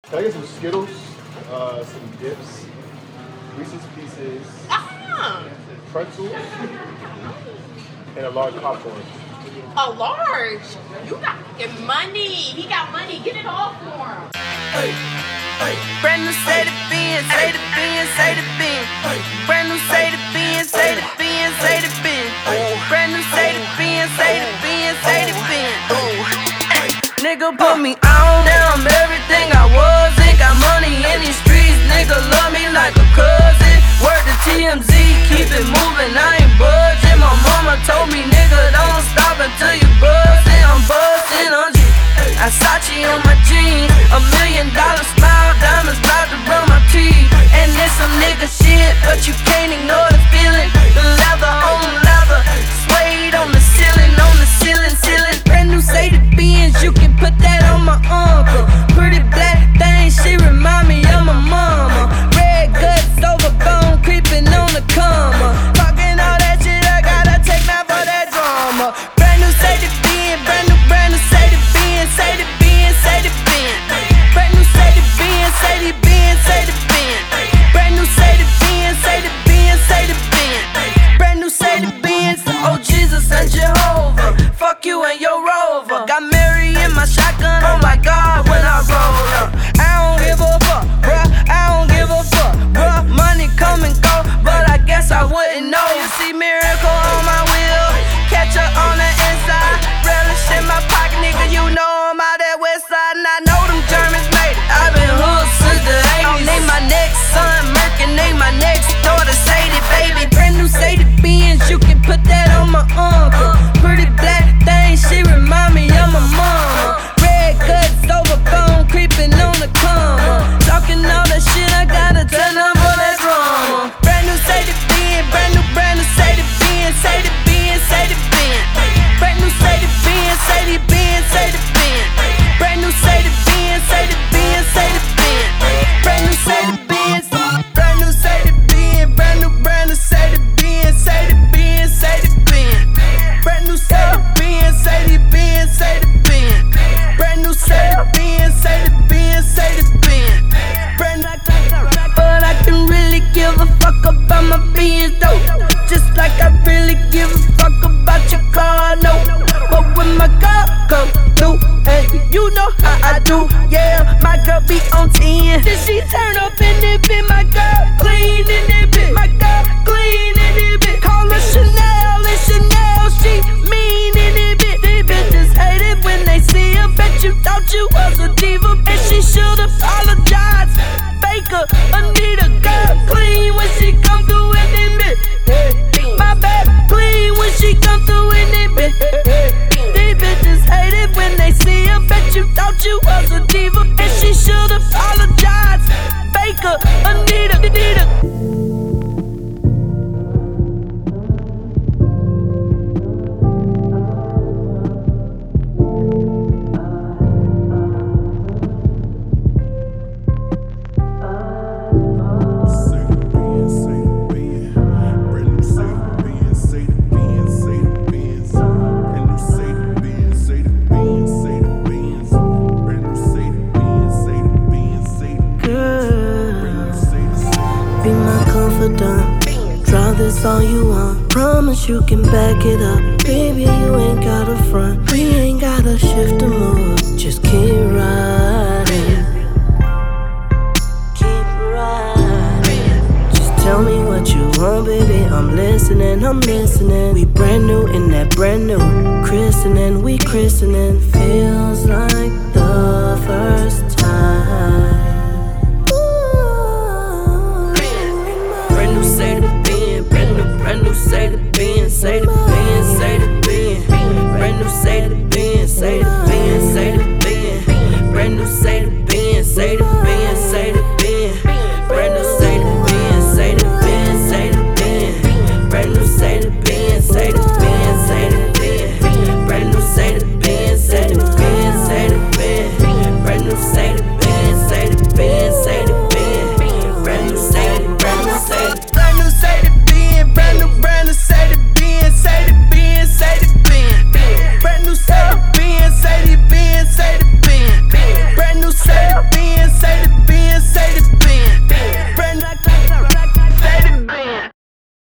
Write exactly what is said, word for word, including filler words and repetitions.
Can I get some Skittles, uh, some dips, Reese's Pieces, Ah, pretzels, and a large popcorn? a large. You got fucking money. He got money. Get it all for him. Hey, hey. Brand new say the Benz, say the Benz, say the Benz. Brand new say the Benz, say the Benz, say the Benz. Brand new say the Benz, say the Benz, say the Benz. Nigga put me on, now I'm everything I was. Ain't got money in these streets, nigga love me like a cousin. Word to T M Z, keep it moving, I ain't budging. My mama told me, nigga, don't stop until you buzzin'. I'm buzzin' on G. Versace on my jeans, a million dollar smile, diamonds about to run my teeth. And it's some nigga shit, but you can't ignore the feeling. The leather on leather, suede on the ceiling, on the ceiling, ceiling. Brand new say the Benz, you can put that on my uncle. Pretty black thing, she remind me of my mama. Red guts over bone, creeping on the comma. Talking all that shit, I gotta take now for that drama. Brand new say the Benz, brand new, brand new say the Benz, say the Benz, say the Benz. Brand new say the Benz, say the Benz, say the Benz. Brand new say the Benz, say the Benz, say the Benz. Brand new say the Benz, oh Jesus and Jehovah. Fuck you and your Rover. Got Mary in my shotgun, oh my God, when I roll up. I don't give a fuck, bruh, I don't give a fuck, bruh. Money come and go, but I guess I wouldn't know. You see Miracle on my wheel, catch her on the inside. Relish in my pocket, nigga, you know I'm out that west side. And I know them Germans made it, I've been hood since the eighties. Name my next son Merc and name my next daughter Sadie, baby. Brand new Sadie Benz, you can put that on my uncle. Pretty black thing, she remind me of my mama. Red guts over bone, creeping on the comma. Talking all that shit, I gotta tell them for that drama. Brand new Sadie Benz, brand new, brand new Sadie Benz, Sadie Benz, Sadie Benz. Brand new Sadie Benz, Sadie Benz, Sadie Benz. Brand new Sadie Benz, Sadie Benz, Sadie Benz. Brand new Sadie Benz, brand new Sadie Benz, brand new, brand new Sadie Benz, Sadie Benz, Sadie Benz. Brand new Sadie Benz, Sadie Benz, Sadie Benz. Brand new Sadie Benz, Sadie Benz, Sadie Benz. Brand new, but I can really give a fuck about my Benz though. Just like I really give a fuck about your car, no. But when my car come through, hey, you know how I do, yeah. My girl be on ten. Then she turn up in it, bit. My girl clean in it, bit. My girl clean in it, bit. Call her Chanel and Chanel, she mean in it, bit. These bitches hate it when they see her. Bet you thought you was a diva, and she should apologize. Baker, Anita, girl clean when she come through in it, bit. My back clean when she come through in it, bit. These bitches hate it when they see her. Bet you thought you was a diva, and she should apologize. Baker, Anita, Anita. Draw this all you want. Promise you can back it up. Baby, you ain't gotta front. We ain't gotta shift the mood. Just keep riding. Keep riding. Just tell me what you want, baby. I'm listening, I'm listening. We brand new in that brand new. Christening, we christening. Feels like the first time. Brand new say the Benz, say the Benz, say the Benz. Brand new say the Benz, say the Benz, say the Benz. Brand new say the Benz, say the Benz.